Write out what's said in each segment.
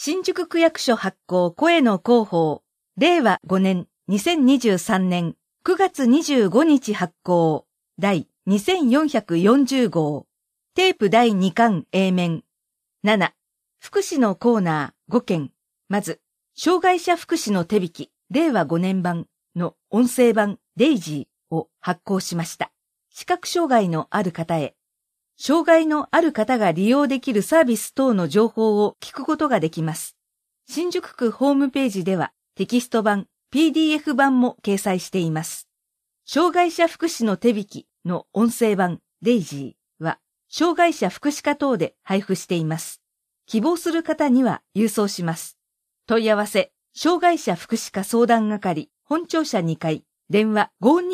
新宿区役所発行声の広報、令和5年2023年9月25日発行、第2440号、テープ第2巻 A 面。7、福祉のコーナー5件。まず、障害者福祉の手引き、令和5年版の音声版デイジーを発行しました。視覚障害のある方へ。障害のある方が利用できるサービス等の情報を聞くことができます。新宿区ホームページではテキスト版、PDF 版も掲載しています。障害者福祉の手引きの音声版デイジーは障害者福祉課等で配布しています。希望する方には郵送します。問い合わせ、障害者福祉課相談係、本庁舎2階、電話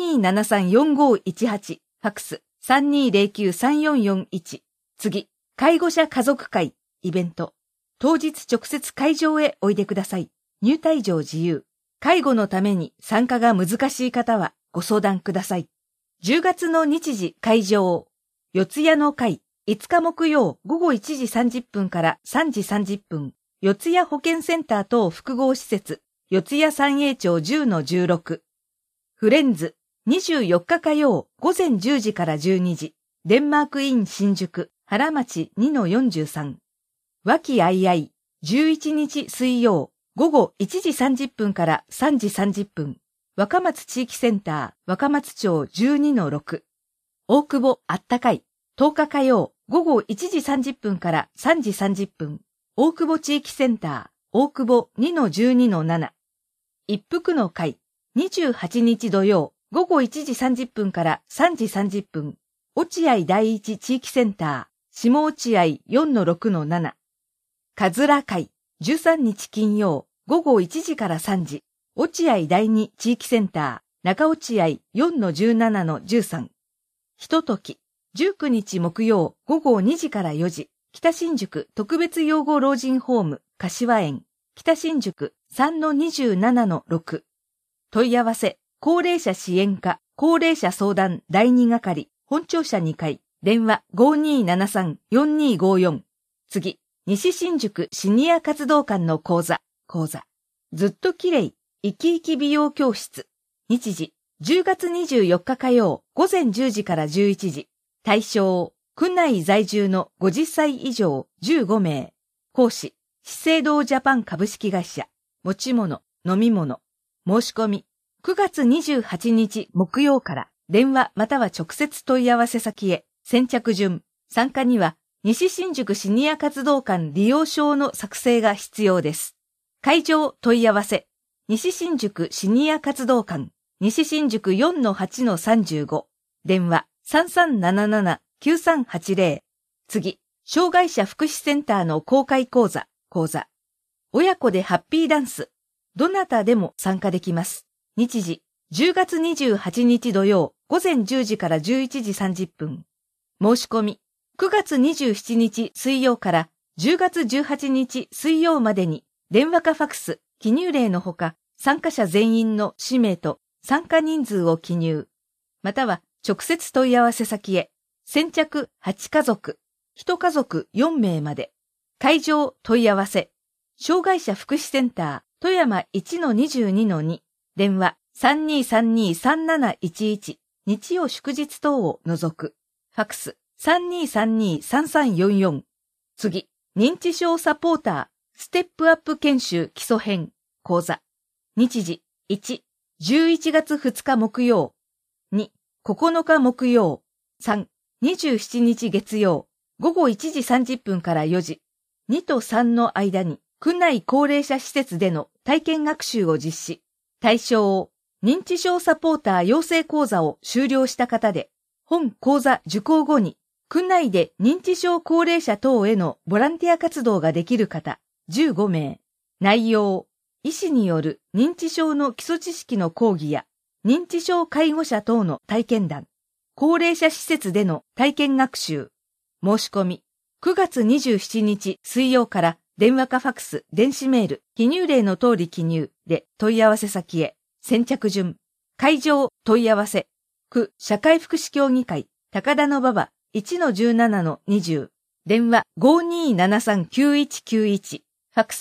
5273-4518、ファクス3209-3441。次、介護者家族会、イベント。当日直接会場へおいでください。入退場自由。介護のために参加が難しい方はご相談ください。10月の日時会場。四谷の会、5日木曜午後1時30分から3時30分。四谷保健センター等複合施設。四谷三栄町 10-16。フレンズ。24日火曜午前10時から12時、デンマークイン新宿、原町 2-43。和気あいあい、11日水曜午後1時30分から3時30分、若松地域センター、若松町 12-6。大久保あったかい、10日火曜午後1時30分から3時30分、大久保地域センター、大久保 2-12-7。一服の会、28日土曜、午後1時30分から3時30分、落合第一地域センター、下落合 4-6-7。かずら会、13日金曜、午後1時から3時、落合第二地域センター、中落合 4-17-13。ひととき、19日木曜、午後2時から4時、北新宿特別養護老人ホーム、柏園、北新宿 3-27-6。問い合わせ、高齢者支援課、高齢者相談第2係、本庁舎2階、電話 5273-4254。次、西新宿シニア活動館の講座。ずっと綺麗、生き生き美容教室。日時、10月24日火曜、午前10時から11時。対象、区内在住の50歳以上15名。講師、資生堂ジャパン株式会社。持ち物、飲み物。申し込み。9月28日木曜から電話または直接問い合わせ先へ。先着順。参加には西新宿シニア活動館利用証の作成が必要です。会場問い合わせ。西新宿シニア活動館。西新宿 4-8-35。電話 3377-9380。次。障害者福祉センターの公開講座。親子でハッピーダンス。どなたでも参加できます。日時、10月28日土曜、午前10時から11時30分。申し込み、9月27日水曜から10月18日水曜までに、電話かファクス、記入例のほか、参加者全員の氏名と参加人数を記入。または、直接問い合わせ先へ。先着8家族、1家族4名まで。会場問い合わせ。障害者福祉センター、富山 1-22-2。電話 3232-3711 日曜祝日等を除く。ファクス 3232-3344。次、認知症サポーターステップアップ研修基礎編講座。日時1、11月2日木曜。2、9日木曜。3、27日月曜。午後1時30分から4時。2と3の間に区内高齢者施設での体験学習を実施。対象を認知症サポーター養成講座を修了した方で、本講座受講後に、区内で認知症高齢者等へのボランティア活動ができる方、15名。内容、医師による認知症の基礎知識の講義や、認知症介護者等の体験談、高齢者施設での体験学習。申し込み、9月27日水曜から電話かファクス、電子メール、記入例の通り記入で問い合わせ先へ。先着順。会場問い合わせ。区社会福祉協議会、高田馬場 1-17-20。電話 5273-9191。ファクス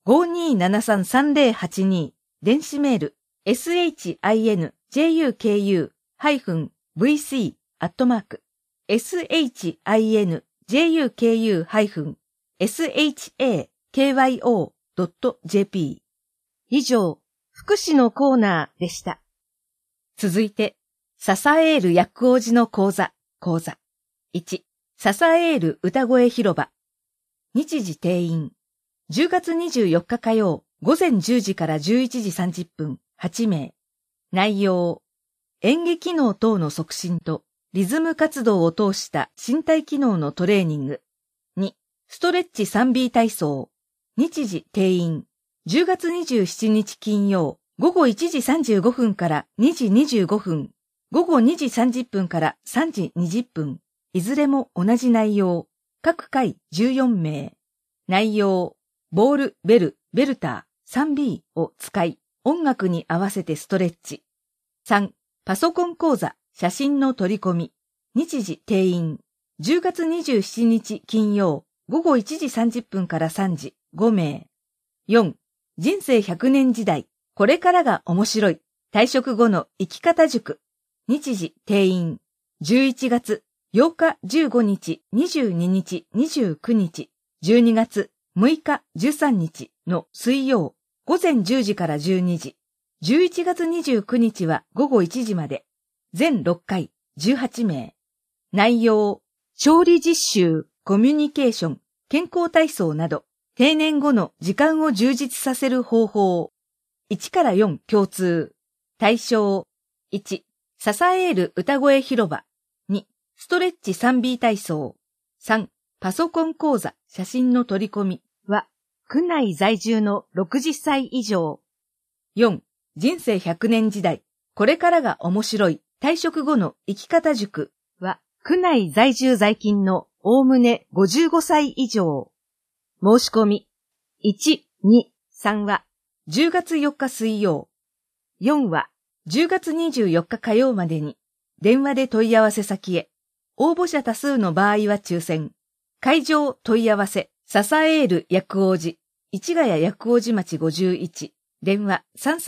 52733082、電子メール、shinjuku-vc-shuku-shakyo.jp。以上、福祉のコーナーでした。続いて、ササエール薬王寺の講座。1、ササエール歌声広場。日時定員。10月24日火曜、午前10時から11時30分、8名。内容。演技機能等の促進とリズム活動を通した身体機能のトレーニング。2、ストレッチ 3B 体操。日時定員。10月27日金曜、午後1時35分から2時25分、午後2時30分から3時20分、いずれも同じ内容。各回14名。内容。ボール、ベル、ベルター、3B を使い、音楽に合わせてストレッチ。3、パソコン講座、写真の取り込み。日時定員。10月27日金曜、午後1時30分から3時、5名。4、人生100年時代、これからが面白い。退職後の生き方塾。日時定員。11月8日15日、22日、29日、12月6日13日の水曜、午前10時から12時。11月29日は午後1時まで。全6回、18名。内容、調理実習、コミュニケーション、健康体操など、定年後の時間を充実させる方法。1から4共通。対象。1、ササエール歌声広場。2、ストレッチ 3B 体操。3、パソコン講座、写真の取り込みは、区内在住の60歳以上。4、人生100年時代、これからが面白い、退職後の生き方塾は、区内在住在勤のおおむね55歳以上。申し込み。1、2、3は、10月4日水曜。4は、10月24日火曜までに、電話で問い合わせ先へ。応募者多数の場合は抽選。会場問い合わせ、ササエール薬王寺、市ヶ谷薬王寺町51、電話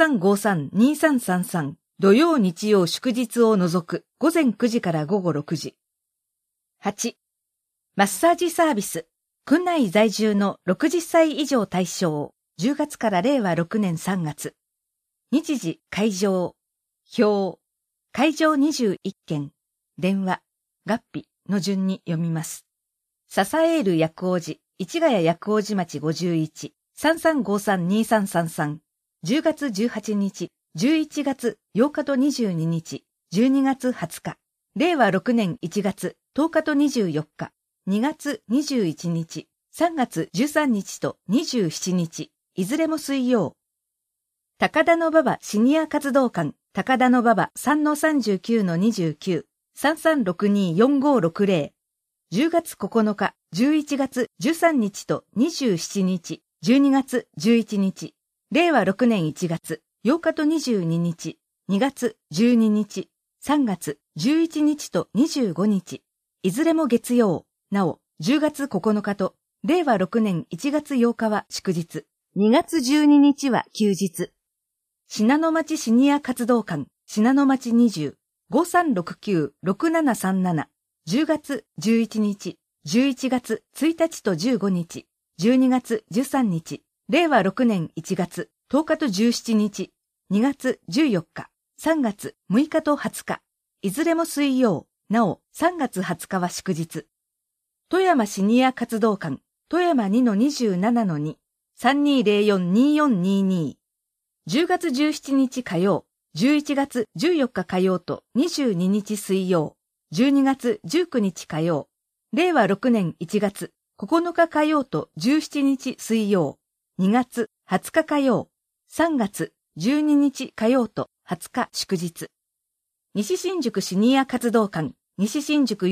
3353-2333、土曜日曜祝日を除く、午前9時から午後6時。8、マッサージサービス、区内在住の60歳以上対象、10月から令和6年3月。日時、会場、表、会場21件、電話、月日の順に読みます。ササエール薬王寺、市ヶ谷薬王寺町51、3353-2333、10月18日、11月8日と22日、12月20日、令和6年1月10日と24日、2月21日、3月13日と27日、いずれも水曜。高田馬場シニア活動館、高田馬場 3-39-29、3362-4560、10月9日、11月13日と27日、12月11日、令和6年1月8日と22日、2月12日、3月11日と25日、いずれも月曜。なお、10月9日と、令和6年1月8日は祝日、2月12日は休日。信濃町シニア活動館、信濃町20、5369-6737、10月11日、11月1日と15日、12月13日、令和6年1月10日と17日、2月14日、3月6日と20日、いずれも水曜。なお、3月20日は祝日。富山シニア活動館、富山 2-27-2、3204-2422。10月17日火曜、11月14日火曜と22日水曜、12月19日火曜、令和6年1月9日火曜と17日水曜、2月20日火曜、3月12日火曜と20日祝日。西新宿シニア活動館、西新宿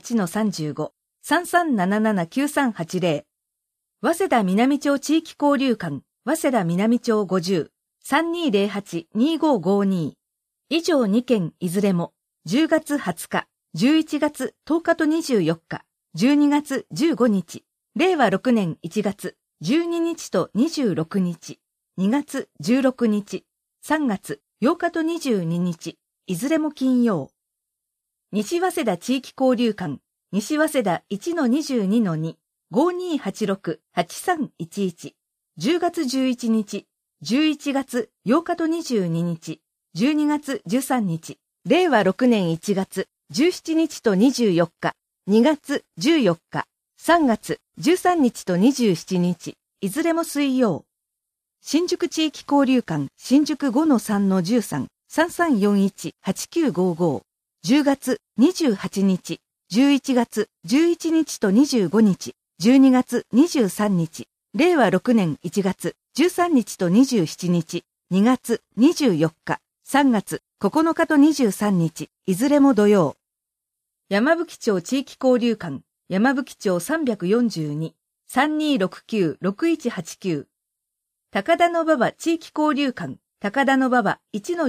4-8-35、3377-9380。早稲田南町地域交流館、早稲田南町50、3208-2552。以上2件いずれも、10月20日、11月10日と24日、12月15日、令和6年1月 12日と26日、2月16日、3月8日と22日、いずれも金曜。西早稲田地域交流館、西早稲田 1-22-2、5286-8311、10月11日、11月8日と22日、12月13日、令和6年1月17日と24日、2月14日、3月13日と27日、いずれも水曜。新宿地域交流館、新宿 5-3-13、3341-8955、10月28日、11月11日と25日、12月23日、令和6年1月13日と27日、2月24日、3月9日と23日、いずれも土曜。山吹町地域交流館、山吹町342、3269-6189。高田馬場地域交流館、高田馬場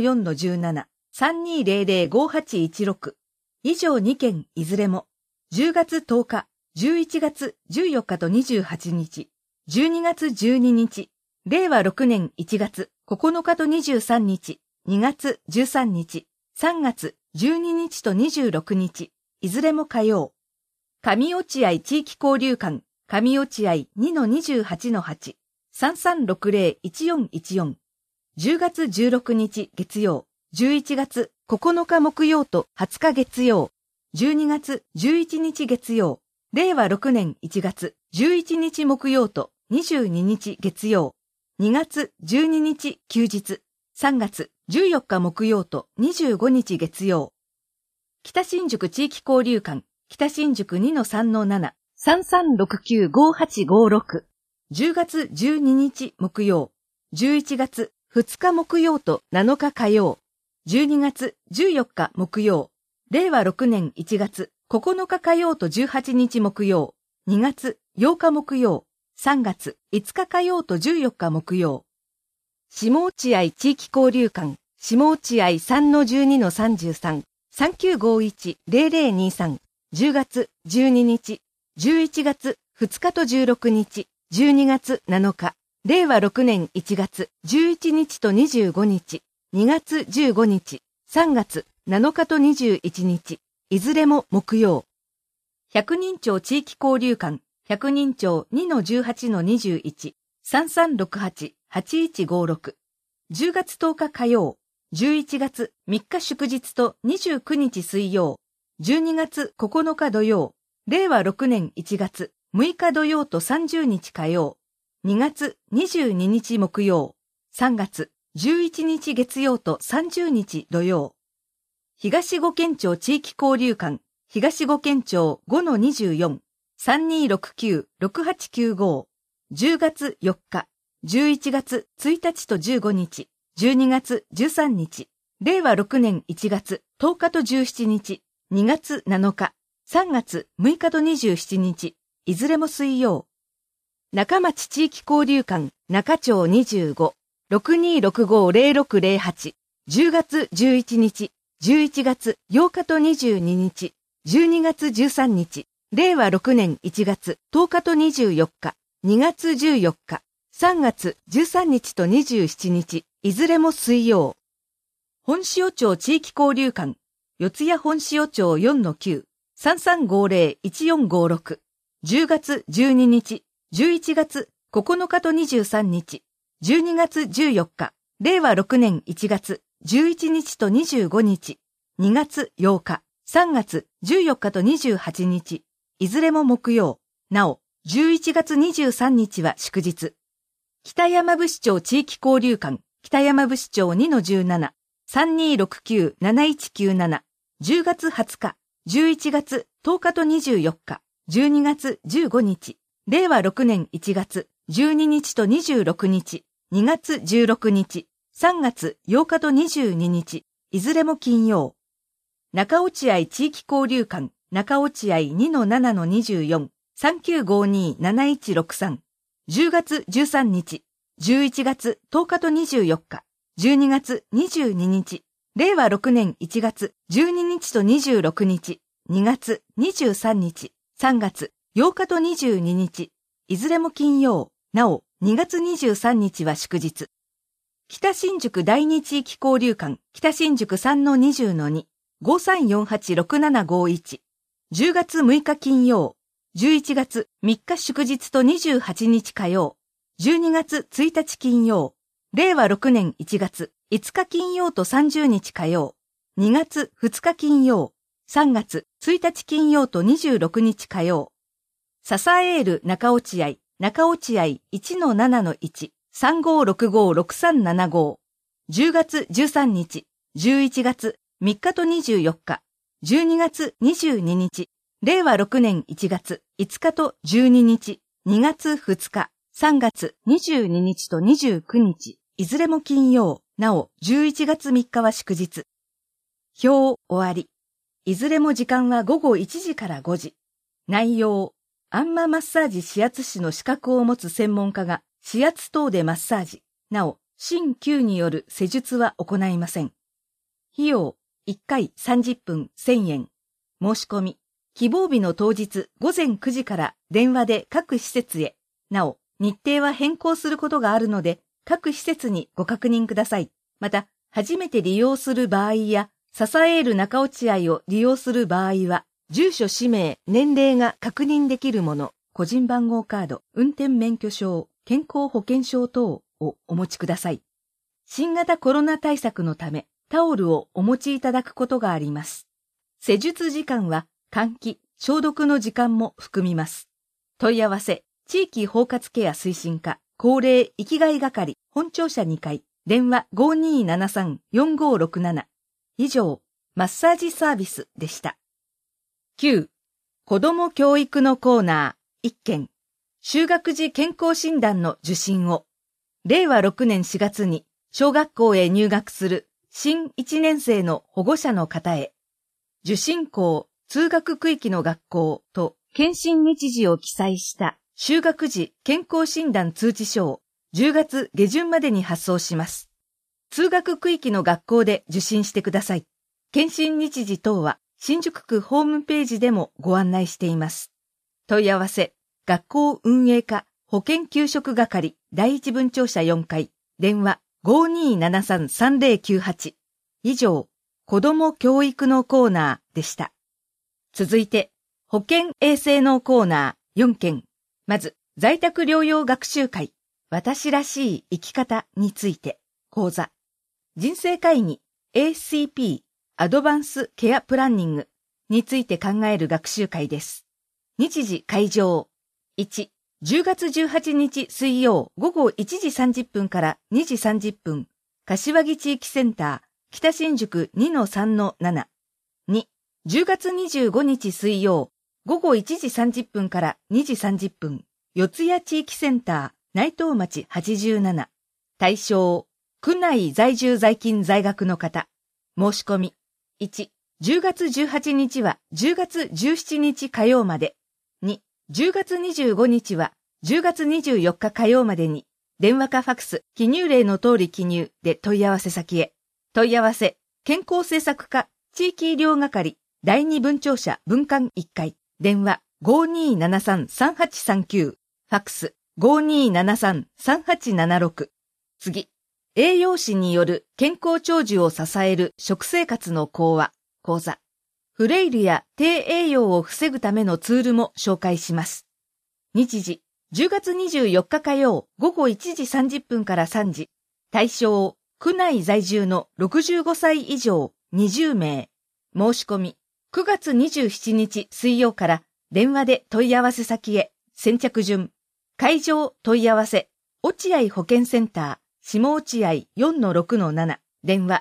1-4-17、3200-5816。以上2件いずれも、10月10日、11月14日と28日、12月12日、令和6年1月9日と23日、2月13日、3月12日と26日、いずれも火曜。上落合地域交流館、上落合 2-28-8、3360-1414。10月16日月曜、11月9日木曜と20日月曜、12月11日月曜、令和6年1月11日木曜と22日月曜、2月12日休日、3月14日木曜と25日月曜。北新宿地域交流館、北新宿 2-3-7、3369-5856。10月12日木曜、11月2日木曜と7日火曜、12月14日木曜、令和6年1月9日火曜と18日木曜、2月8日木曜、3月5日火曜と14日木曜。下落合地域交流館、下落合 3-12-33、3951-0023、10月12日、11月2日と16日、12月7日、令和6年1月11日と25日、2月15日、3月7日と21日、いずれも木曜。百人町地域交流館、百人町 2-18-21、3368-8156。10月10日火曜、11月3日祝日と29日水曜、12月9日土曜、令和6年1月6日土曜と30日火曜、2月22日木曜、3月11日月曜と30日土曜。東五軒町地域交流館、東五軒町 5-24、3269-6895。10月4日、11月1日と15日、12月13日、令和6年1月10日と17日、2月7日、3月6日と27日、いずれも水曜。中町地域交流館、中町25、6265-0608、10月11日、11月8日と22日、12月13日、令和6年1月10日と24日、2月14日、3月13日と27日、いずれも水曜。本塩町地域交流館、四谷本塩町 4-9、3350-1456。10月12日、11月9日と23日、12月14日、令和6年1月11日と25日、2月8日、3月14日と28日、いずれも木曜。なお、11月23日は祝日。北山伏町地域交流館、北山伏町 2-17、3269-7197。10月20日、11月10日と24日、12月15日、令和6年1月12日と26日、2月16日、3月8日と22日、いずれも金曜。中落合地域交流館、中落合 2-7-24、3952-7163。10月13日、11月10日と24日、12月22日、令和6年1月12日と26日、2月23日、3月8日と22日、いずれも金曜。 なお、2月23日は祝日。北新宿第二地域交流館、北新宿 3-20-2、53486751。10月6日金曜、11月3日祝日と28日火曜、12月1日金曜、令和6年1月5日金曜と30日火曜、2月2日金曜、3月1日金曜と26日火曜。ササエール中落合、中落合 1-7-1、35656375。10月13日、11月3日と24日、12月22日、令和6年1月5日と12日、2月2日、3月22日と29日、いずれも金曜、なお11月3日は祝日。表終わり。いずれも時間は午後1時から5時。内容、アンママッサージ指圧師の資格を持つ専門家が指圧等でマッサージ。なお、鍼灸による施術は行いません。費用、1回30分1000円。申し込み、希望日の当日午前9時から電話で各施設へ。なお、日程は変更することがあるので、各施設にご確認ください。また、初めて利用する場合や、ササエール中落合を利用する場合は、住所氏名、年齢が確認できるもの、個人番号カード、運転免許証、健康保険証等をお持ちください。新型コロナ対策のため、タオルをお持ちいただくことがあります。施術時間は、換気、消毒の時間も含みます。問い合わせ、地域包括ケア推進課、高齢生きがい係、本庁舎2階、電話 5273-4567。以上、マッサージサービスでした。9. 子ども教育のコーナー1件。就学時健康診断の受診を。令和6年4月に小学校へ入学する新1年生の保護者の方へ。受診校、通学区域の学校と検診日時を記載した就学時健康診断通知書を10月下旬までに発送します。通学区域の学校で受診してください。検診日時等は新宿区ホームページでもご案内しています。問い合わせ、学校運営課保健給食係第一分庁舎4階、電話 5273-3098。以上、子ども教育のコーナーでした。続いて、保健衛生のコーナー4件。まず、在宅療養学習会、私らしい生き方について、講座。人生会議 ACP アドバンスケアプランニングについて考える学習会です。日時会場。1、10月18日水曜午後1時30分から2時30分、柏木地域センター、北新宿 2-3-7。2、10月25日水曜午後1時30分から2時30分、四谷地域センター、内藤町87。対象、区内在住在勤在学の方。申し込み。1、10月18日は10月17日火曜まで。2、10月25日は10月24日火曜までに、電話かファクス、記入例の通り記入で問い合わせ先へ。問い合わせ、健康政策課、地域医療係、第二分庁舎分館1階、電話 5273-3839、ファクス 5273-3876。次。栄養士による健康長寿を支える食生活の講話、講座。フレイルや低栄養を防ぐためのツールも紹介します。日時、10月24日火曜午後1時30分から3時。対象、区内在住の65歳以上20名。申し込み、9月27日水曜から電話で問い合わせ先へ。先着順。会場問い合わせ、落合保健センター。下落合 4-6-7、電話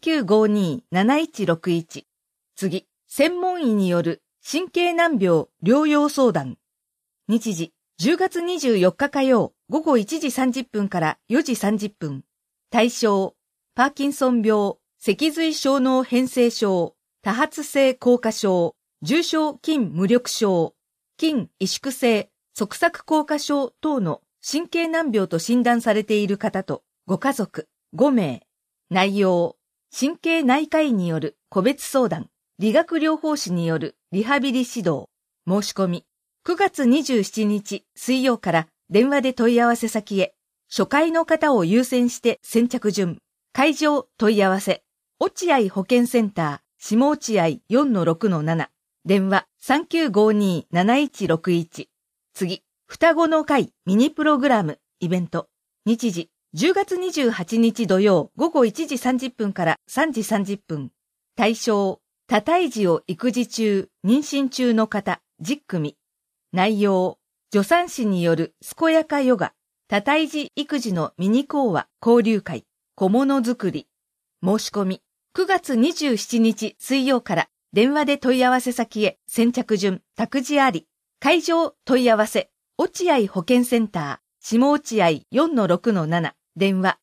3952-7161。次、専門医による神経難病療養相談。日時、10月24日火曜午後1時30分から4時30分。対象、パーキンソン病、脊髄小脳変性症、多発性硬化症、重症筋無力症、筋萎縮性側索硬化症等の神経難病と診断されている方と、ご家族5名。内容、神経内科医による個別相談、理学療法士によるリハビリ指導。申し込み、9月27日水曜から電話で問い合わせ先へ。初回の方を優先して先着順。会場問い合わせ。落合保健センター、下落合 4-6-7。電話 3952-7161。次、双子の会ミニプログラム、イベント。日時、10月28日土曜午後1時30分から3時30分。対象、多胎児を育児中、妊娠中の方、10組。内容、助産師による健やかヨガ、多胎児育児のミニ講話、交流会、小物作り。申し込み、9月27日水曜から電話で問い合わせ先へ先着順、託児あり。会場問い合わせ、落合保健センター、下落合 4-6-7。電話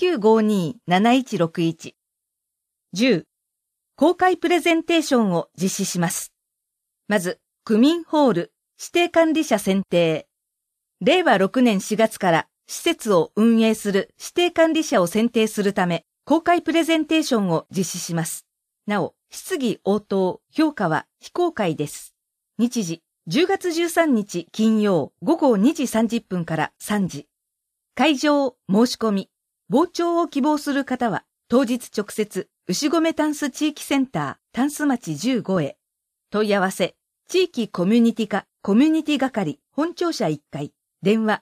3952-7161。10. 公開プレゼンテーションを実施します。まず、区民ホール、指定管理者選定。令和6年4月から施設を運営する指定管理者を選定するため、公開プレゼンテーションを実施します。なお、質疑応答、評価は非公開です。日時、10月13日金曜午後2時30分から3時。会場、申し込み。傍聴を希望する方は、当日直接、牛込タンス地域センター、タンス町15へ。問い合わせ、地域コミュニティ課、コミュニティ係、本庁舎1階、電話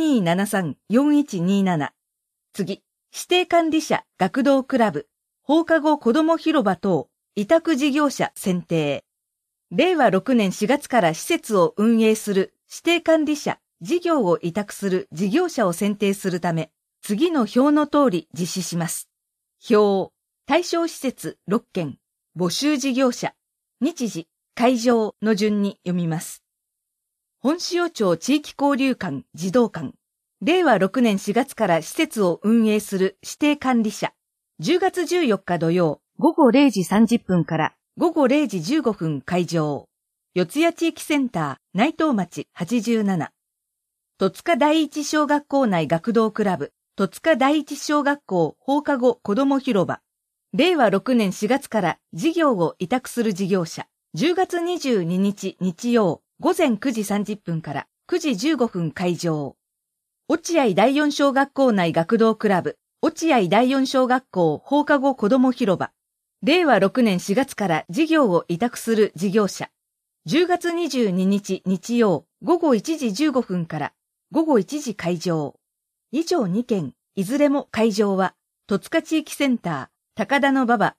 5273-4127。次、指定管理者、学童クラブ、放課後子ども広場等、委託事業者選定。令和6年4月から施設を運営する指定管理者、事業を委託する事業者を選定するため、次の表の通り実施します。表、対象施設6件、募集事業者、日時、会場の順に読みます。本塩町地域交流館児童館、令和6年4月から施設を運営する指定管理者、10月14日土曜午後0時30分から午後0時15分会場、四谷地域センター内藤町87。戸塚第一小学校内学童クラブ、戸塚第一小学校放課後子ども広場。令和6年4月から事業を委託する事業者。10月22日日曜午前9時30分から9時15分会場。落合第四小学校内学童クラブ、落合第四小学校放課後子ども広場。令和6年4月から事業を委託する事業者。10月22日日曜午後1時15分から午後1時会場。以上2件、いずれも会場は、戸塚地域センター、高田馬場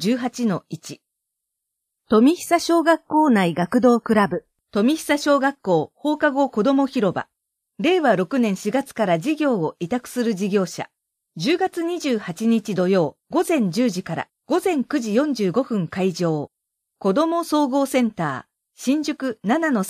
2-18-1。富久小学校内学童クラブ、富久小学校放課後子ども広場。令和6年4月から事業を委託する事業者。10月28日土曜午前10時から午前9時45分会場。子ども総合センター、新宿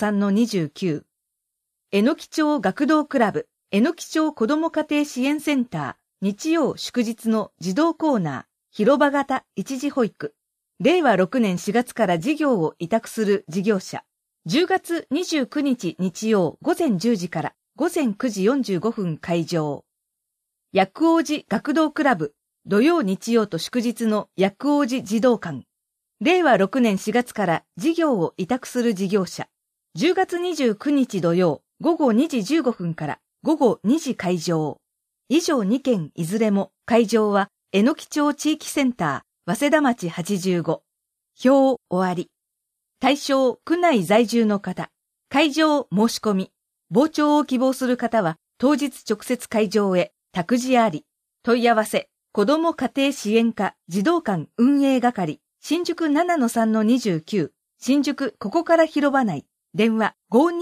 7-3-29。榎木町学童クラブ、榎木町子ども家庭支援センター、日曜祝日の児童コーナー、広場型一時保育。令和6年4月から事業を委託する事業者。10月29日日曜午前10時から午前9時45分開場。薬王寺学童クラブ、土曜日曜と祝日の薬王寺児童館。令和6年4月から事業を委託する事業者。10月29日土曜午後2時15分から午後2時開場。以上2件いずれも会場は榎木町地域センター、早稲田町85。表終わり。対象区内在住の方。会場申し込み。傍聴を希望する方は当日直接会場へ託児あり。問い合わせ。子ども家庭支援課児童館運営係。新宿 7-3-29。新宿ここから広場内。電話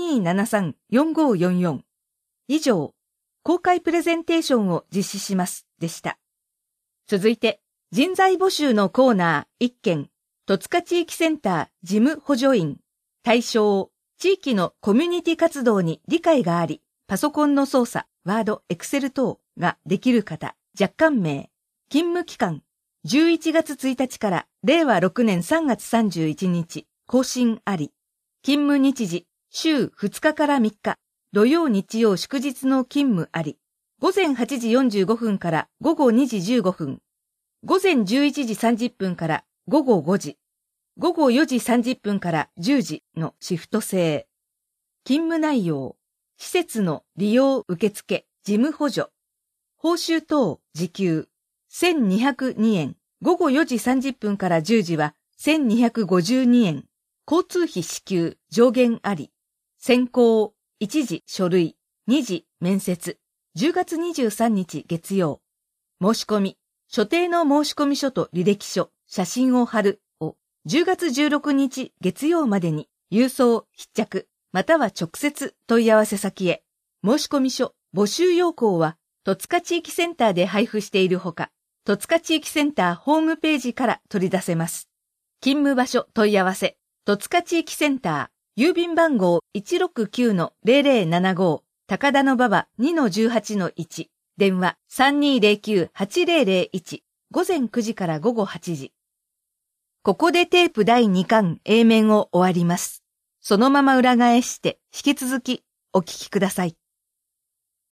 5273-4544。以上、公開プレゼンテーションを実施します。でした。続いて、人材募集のコーナー1件。戸塚地域センター事務補助員。対象、地域のコミュニティ活動に理解があり、パソコンの操作、ワード、エクセル等ができる方、若干名。勤務期間、11月1日から令和6年3月31日、更新あり。勤務日時、週2日から3日、土曜日曜祝日の勤務あり。午前8時45分から午後2時15分。午前11時30分から午後5時。午後4時30分から10時のシフト制。勤務内容。 施設の利用受付、事務補助、報酬等時給、1202円、午後4時30分から10時は1252円、交通費支給上限あり、選考、1時書類、2時面接、10月23日月曜。申し込み、所定の申込書と履歴書、写真を貼るを10月16日月曜までに郵送、必着、または直接問い合わせ先へ。申込書、募集要項は戸塚地域センターで配布しているほか、戸塚地域センターホームページから取り出せます。勤務場所問い合わせ、戸塚地域センター、郵便番号 169-0075、高田馬場 2-18-1、電話 3209-8001、午前9時から午後8時。ここでテープ第2巻 A 面を終わります。そのまま裏返して引き続きお聞きください。